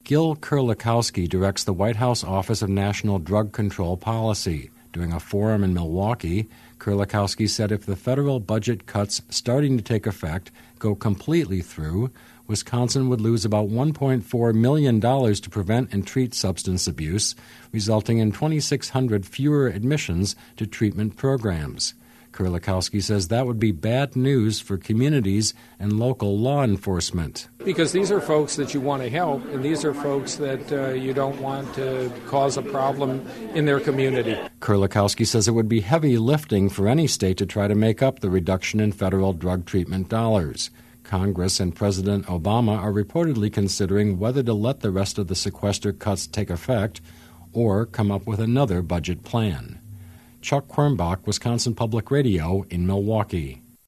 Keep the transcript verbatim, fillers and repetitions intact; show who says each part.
Speaker 1: Gil Kurlikowski directs the White House Office of National Drug Control Policy. During a forum in Milwaukee, Kurlikowski said if the federal budget cuts starting to take effect go completely through, Wisconsin would lose about one point four million dollars to prevent and treat substance abuse, resulting in twenty-six hundred fewer admissions to treatment programs. Kurlikowski says that would be bad news for communities and local law enforcement.
Speaker 2: Because these are folks that you want to help, and these are folks that uh, you don't want to cause a problem in their community.
Speaker 1: Kurlikowski says it would be heavy lifting for any state to try to make up the reduction in federal drug treatment dollars. Congress and President Obama are reportedly considering whether to let the rest of the sequester cuts take effect or come up with another budget plan. Chuck Quirmbach, Wisconsin Public Radio in Milwaukee.